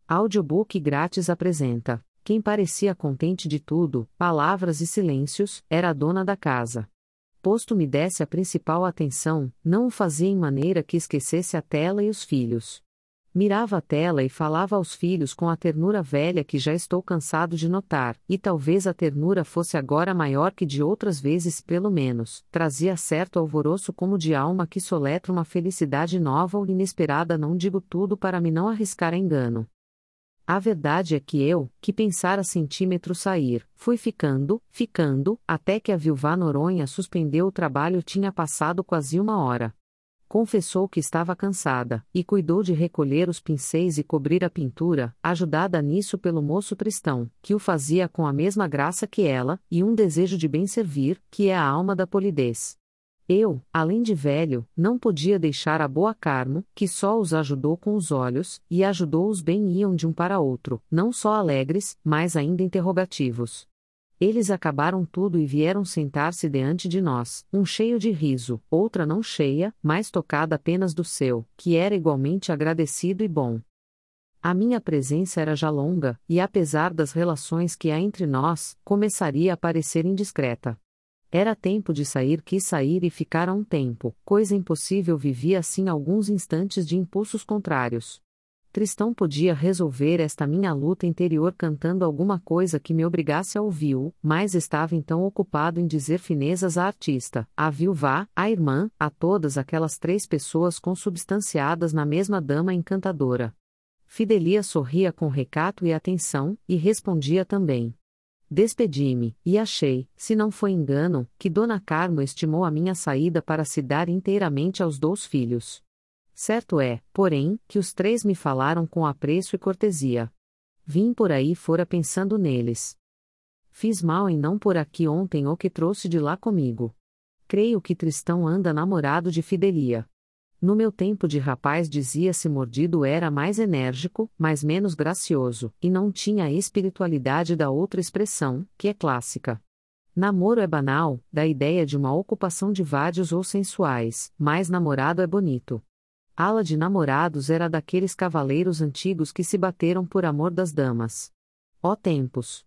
Audiobook grátis apresenta. Quem parecia contente de tudo, palavras e silêncios, era a dona da casa. Posto me desse a principal atenção, não o fazia em maneira que esquecesse a tela e os filhos. Mirava a tela e falava aos filhos com a ternura velha que já estou cansado de notar, e talvez a ternura fosse agora maior que de outras vezes pelo menos, trazia certo alvoroço como de alma que soletra uma felicidade nova ou inesperada. Não digo tudo para me não arriscar a engano. A verdade é que eu, que pensara centímetro sair, fui ficando, até que a viúva Noronha suspendeu o trabalho. Tinha passado quase uma hora. Confessou que estava cansada, e cuidou de recolher os pincéis e cobrir a pintura, ajudada nisso pelo moço Tristão, que o fazia com a mesma graça que ela, e um desejo de bem servir, que é a alma da polidez. Eu, além de velho, não podia deixar a boa Carmo, que só os ajudou com os olhos, e ajudou-os bem. Iam de um para outro, não só alegres, mas ainda interrogativos. Eles acabaram tudo e vieram sentar-se diante de nós, um cheio de riso, outra não cheia, mas tocada apenas do seu, que era igualmente agradecido e bom. A minha presença era já longa, e apesar das relações que há entre nós, começaria a parecer indiscreta. Era tempo de sair. Quis sair e ficar um tempo, coisa impossível. Vivia assim alguns instantes de impulsos contrários. Tristão podia resolver esta minha luta interior cantando alguma coisa que me obrigasse a ouvi-lo, mas estava então ocupado em dizer finezas à artista, à viúva, à irmã, a todas aquelas três pessoas consubstanciadas na mesma dama encantadora. Fidelia sorria com recato e atenção, e respondia também. Despedi-me, e achei, se não foi engano, que Dona Carmo estimou a minha saída para se dar inteiramente aos 2 filhos. Certo é, porém, que os 3 me falaram com apreço e cortesia. Vim por aí fora pensando neles. Fiz mal em não pôr aqui ontem o que trouxe de lá comigo. Creio que Tristão anda namorado de Fidelia. No meu tempo de rapaz dizia-se mordido era mais enérgico, mas menos gracioso, e não tinha a espiritualidade da outra expressão, que é clássica. Namoro é banal, dá ideia de uma ocupação de vádios ou sensuais, mas namorado é bonito. Ala de namorados era daqueles cavaleiros antigos que se bateram por amor das damas. Ó tempos!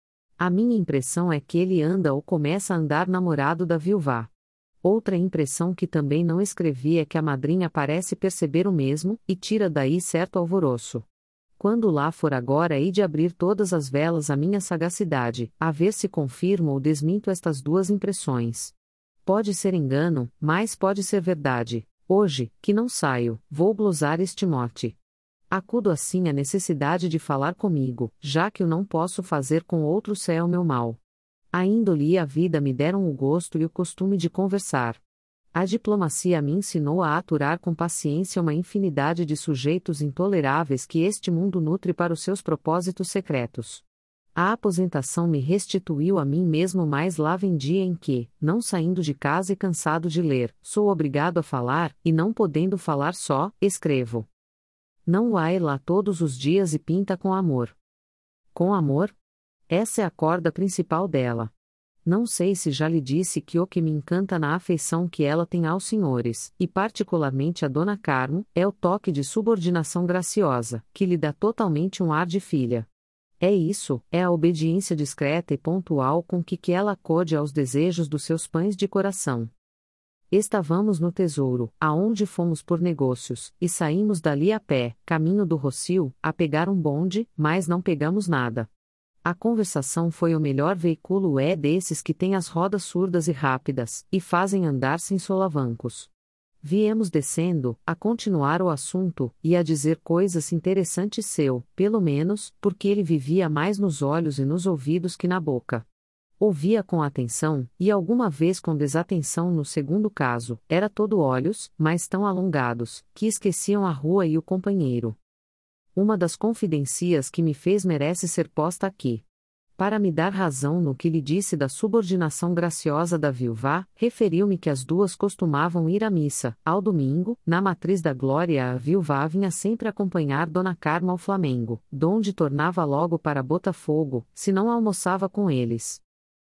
A minha impressão é que ele anda ou começa a andar namorado da viúva. Outra impressão que também não escrevi é que a madrinha parece perceber o mesmo, e tira daí certo alvoroço. Quando lá for agora hei de abrir todas as velas à minha sagacidade, a ver se confirmo ou desminto estas 2 impressões. Pode ser engano, mas pode ser verdade. Hoje, que não saio, vou glosar este mote. Acudo assim à necessidade de falar comigo, já que o não posso fazer com outro se é o meu mal. A índole e a vida me deram o gosto e o costume de conversar. A diplomacia me ensinou a aturar com paciência uma infinidade de sujeitos intoleráveis que este mundo nutre para os seus propósitos secretos. A aposentação me restituiu a mim mesmo, mas lá vem dia em que, não saindo de casa e cansado de ler, sou obrigado a falar, e não podendo falar só, escrevo. Não vai lá todos os dias e pinta com amor. Com amor? Essa é a corda principal dela. Não sei se já lhe disse que o que me encanta na afeição que ela tem aos senhores, e particularmente a Dona Carmo, é o toque de subordinação graciosa, que lhe dá totalmente um ar de filha. É isso, é a obediência discreta e pontual com que ela acode aos desejos dos seus pães de coração. Estávamos no tesouro, aonde fomos por negócios, e saímos dali a pé, caminho do Rocio, a pegar um bonde, mas não pegamos nada. A conversação foi o melhor veículo, é desses que têm as rodas surdas e rápidas, e fazem andar sem solavancos. Viemos descendo, a continuar o assunto, e a dizer coisas interessantes pelo menos, porque ele vivia mais nos olhos e nos ouvidos que na boca. Ouvia com atenção, e alguma vez com desatenção. No segundo caso, era todo olhos, mas tão alongados, que esqueciam a rua e o companheiro. Uma das confidências que me fez merece ser posta aqui. Para me dar razão no que lhe disse da subordinação graciosa da viúva, referiu-me que as 2 costumavam ir à missa, ao domingo, na Matriz da Glória. A viúva vinha sempre acompanhar Dona Carmo ao Flamengo, donde tornava logo para Botafogo, se não almoçava com eles.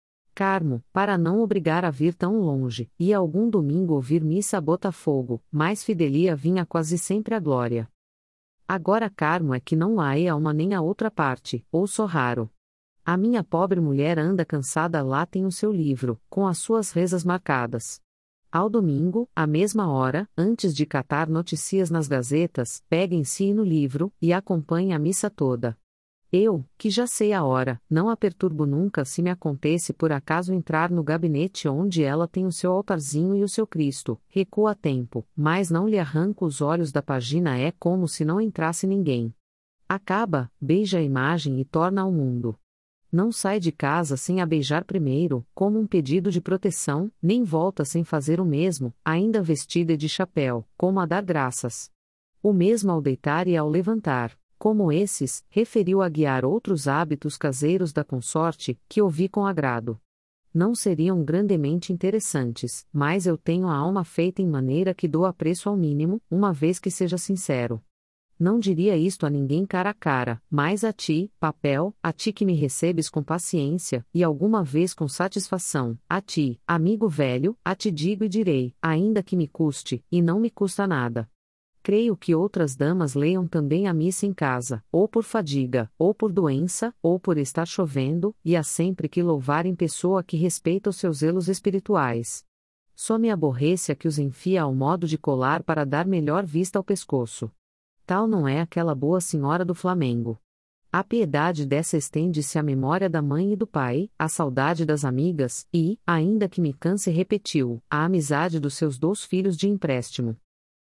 Carmo, para não obrigar a vir tão longe, ia algum domingo ouvir missa a Botafogo, mas Fidelia vinha quase sempre à Glória. Agora Carmo é que não há a uma nem a outra parte, ou só raro. A minha pobre mulher anda cansada lá tem o seu livro, com as suas rezas marcadas. Ao domingo, à mesma hora, antes de catar notícias nas gazetas, pega em si no livro, e acompanha a missa toda. Eu, que já sei a hora, não a perturbo nunca se me acontece por acaso entrar no gabinete onde ela tem o seu altarzinho e o seu Cristo, recuo a tempo, mas não lhe arranco os olhos da página, é como se não entrasse ninguém. Acaba, beija a imagem e torna ao mundo. Não sai de casa sem a beijar primeiro, como um pedido de proteção, nem volta sem fazer o mesmo, ainda vestida de chapéu, como a dar graças. O mesmo ao deitar e ao levantar. Como esses, referiu a guiar outros hábitos caseiros da consorte, que ouvi com agrado. Não seriam grandemente interessantes, mas eu tenho a alma feita em maneira que dou apreço ao mínimo, uma vez que seja sincero. Não diria isto a ninguém cara a cara, mas a ti, papel, a ti que me recebes com paciência, e alguma vez com satisfação, a ti, amigo velho, a ti digo e direi, ainda que me custe, e não me custa nada. Creio que outras damas leiam também a missa em casa, ou por fadiga, ou por doença, ou por estar chovendo, e há sempre que louvarem pessoa que respeita os seus zelos espirituais. Só me aborrece a que os enfia ao modo de colar para dar melhor vista ao pescoço. Tal não é aquela boa senhora do Flamengo. A piedade dessa estende-se à memória da mãe e do pai, à saudade das amigas, e, ainda que me canse repetiu, à amizade dos seus 2 filhos de empréstimo.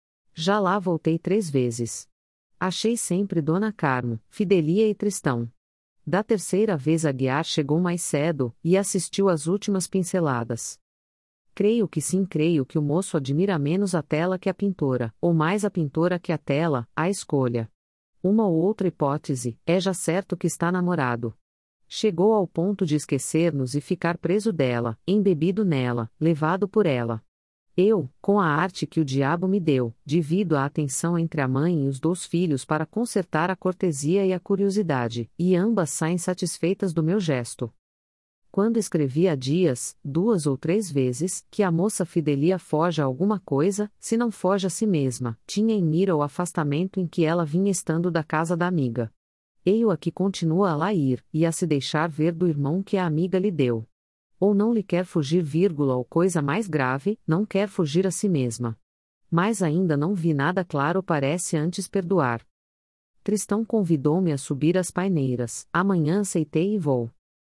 Já lá voltei 3 vezes. Achei sempre Dona Carmo, Fidelia e Tristão. Da terceira vez Aguiar chegou mais cedo, e assistiu às últimas pinceladas. Creio que o moço admira menos a tela que a pintora, ou mais a pintora que a tela, à escolha. Uma ou outra hipótese, é já certo que está namorado. Chegou ao ponto de esquecer-nos e ficar preso dela, embebido nela, levado por ela. Eu, com a arte que o diabo me deu, divido a atenção entre a mãe e os 2 filhos para consertar a cortesia e a curiosidade, e ambas saem satisfeitas do meu gesto. Quando escrevi há dias, 2 ou 3 vezes, que a moça Fidelia foge a alguma coisa, se não foge a si mesma, tinha em mira o afastamento em que ela vinha estando da casa da amiga. Eio a que continua a lá ir, e a se deixar ver do irmão que a amiga lhe deu. Ou não lhe quer fugir, ou coisa mais grave, não quer fugir a si mesma. Mas ainda não vi nada claro, parece antes perdoar. Tristão convidou-me a subir às paineiras, amanhã aceitei e vou.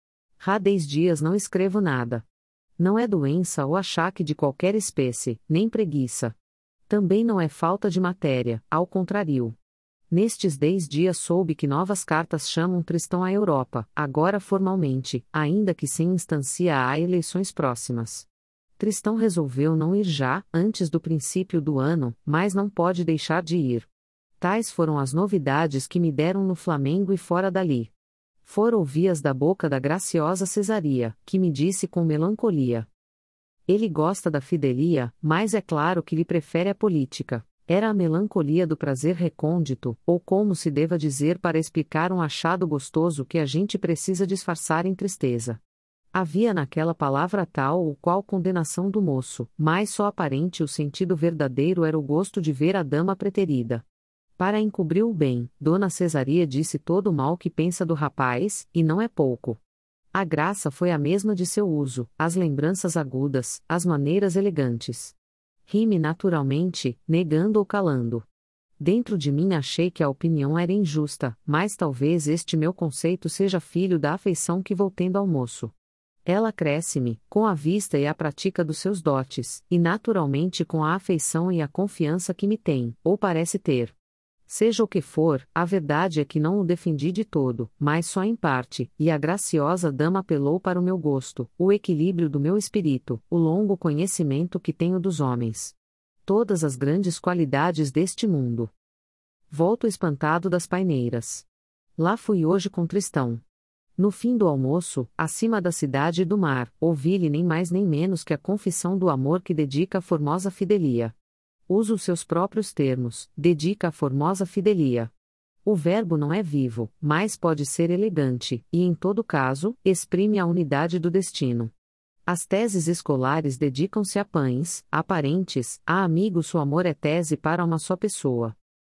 Há 10 dias não escrevo nada. Não é doença ou achaque de qualquer espécie, nem preguiça. Também não é falta de matéria, ao contrário. Nestes 10 dias soube que novas cartas chamam Tristão à Europa, agora formalmente, ainda que sem instancia a eleições próximas. Tristão resolveu não ir já, antes do princípio do ano, mas não pode deixar de ir. Tais foram as novidades que me deram no Flamengo e fora dali. Fora ouvi-as da boca da graciosa Cesaria, que me disse com melancolia. Ele gosta da Fidelia, mas é claro que lhe prefere a política. Era a melancolia do prazer recôndito, ou como se deva dizer para explicar um achado gostoso que a gente precisa disfarçar em tristeza. Havia naquela palavra tal ou qual condenação do moço, mas só aparente o sentido verdadeiro era o gosto de ver a dama preterida. Para encobrir o bem, Dona Cesaria disse todo o mal que pensa do rapaz, e não é pouco. A graça foi a mesma de seu uso, as lembranças agudas, as maneiras elegantes. Ri-me naturalmente, negando ou calando. Dentro de mim achei que a opinião era injusta, mas talvez este meu conceito seja filho da afeição que vou tendo ao moço. Ela cresce-me, com a vista e a prática dos seus dotes, e naturalmente com a afeição e a confiança que me tem, ou parece ter. Seja o que for, a verdade é que não o defendi de todo, mas só em parte, e a graciosa dama apelou para o meu gosto, o equilíbrio do meu espírito, o longo conhecimento que tenho dos homens. Todas as grandes qualidades deste mundo. Volto espantado das paineiras. Lá fui hoje com Tristão. No fim do almoço, acima da cidade e do mar, ouvi-lhe nem mais nem menos que a confissão do amor que dedica a formosa Fidelia. Usa os seus próprios termos, dedica a formosa Fidelia. O verbo não é vivo, mas pode ser elegante, e em todo caso, exprime a unidade do destino. As teses escolares dedicam-se a pães, a parentes, a amigos, o amor é tese para uma só pessoa.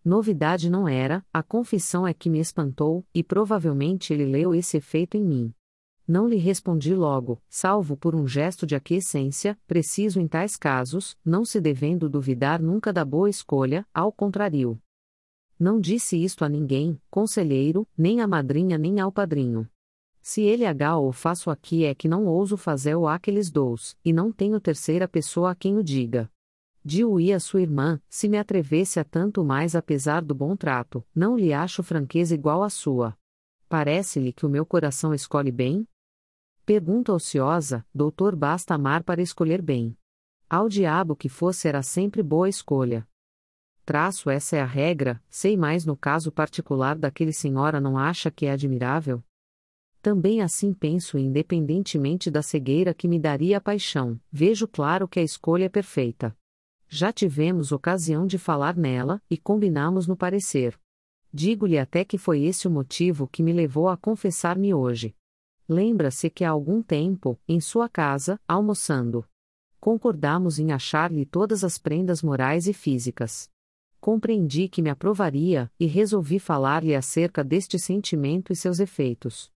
Novidade não era, a confissão é que me espantou, e provavelmente ele leu esse efeito em mim. Não lhe respondi logo, salvo por um gesto de aquiescência, preciso em tais casos, não se devendo duvidar nunca da boa escolha, ao contrário. Não disse isto a ninguém, conselheiro, nem à madrinha nem ao padrinho. Se ele o faço aqui é que não ouso fazer-o àqueles dous, e não tenho terceira pessoa a quem o diga. Di-o-i a sua irmã, se me atrevesse a tanto mais apesar do bom trato, não lhe acho franqueza igual à sua. Parece-lhe que o meu coração escolhe bem? Pergunta ociosa, doutor, basta amar para escolher bem. Ao diabo que fosse era sempre boa escolha. Essa é a regra, sei mais no caso particular daquele senhora não acha que é admirável? Também assim penso e independentemente da cegueira que me daria a paixão, vejo claro que a escolha é perfeita. Já tivemos ocasião de falar nela, e combinamos no parecer. Digo-lhe até que foi esse o motivo que me levou a confessar-me hoje. Lembra-se que há algum tempo, em sua casa, almoçando, concordamos em achar-lhe todas as prendas morais e físicas. Compreendi que me aprovaria, e resolvi falar-lhe acerca deste sentimento e seus efeitos.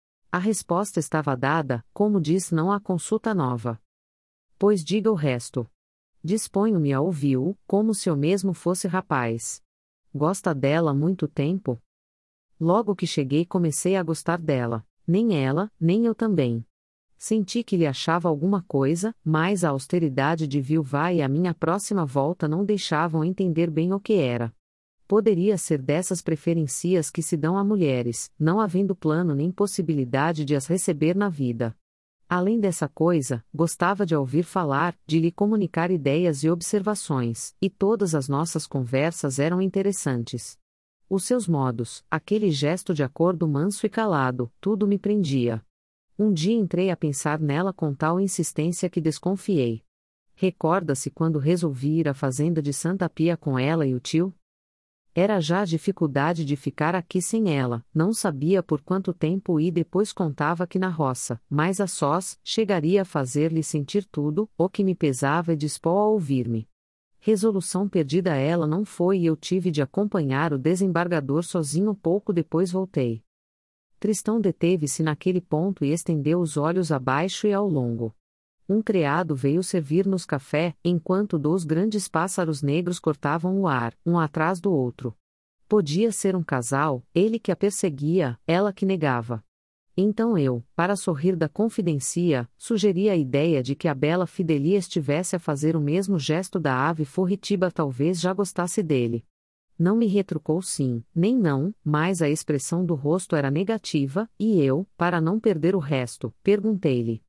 A resposta estava dada, como diz, não há consulta nova. Pois diga o resto. Disponho-me a ouvi-o, como se eu mesmo fosse rapaz. Gosta dela há muito tempo? Logo que cheguei comecei a gostar dela, nem ela, nem eu também. Senti que lhe achava alguma coisa, mas a austeridade de Vilvá e a minha próxima volta não deixavam entender bem o que era. Poderia ser dessas preferências que se dão a mulheres, não havendo plano nem possibilidade de as receber na vida. Além dessa coisa, gostava de ouvir falar, de lhe comunicar ideias e observações, e todas as nossas conversas eram interessantes. Os seus modos, aquele gesto de acordo manso e calado, tudo me prendia. Um dia entrei a pensar nela com tal insistência que desconfiei. Recorda-se quando resolvi ir à fazenda de Santa Pia com ela e o tio? Era já a dificuldade de ficar aqui sem ela, não sabia por quanto tempo e depois contava que na roça, mais a sós, chegaria a fazer-lhe sentir tudo, o que me pesava e dispô a ouvir-me. Resolução perdida ela não foi e eu tive de acompanhar o desembargador sozinho pouco depois voltei. Tristão deteve-se naquele ponto e estendeu os olhos abaixo e ao longo. Um criado veio servir-nos café, enquanto 2 grandes pássaros negros cortavam o ar, um atrás do outro. Podia ser um casal, ele que a perseguia, ela que negava. Então eu, para sorrir da confidência, sugeri a ideia de que a bela Fidelia estivesse a fazer o mesmo gesto da ave furritiba, talvez já gostasse dele. Não me retrucou sim, nem não, mas a expressão do rosto era negativa, e eu, para não perder o resto, perguntei-lhe: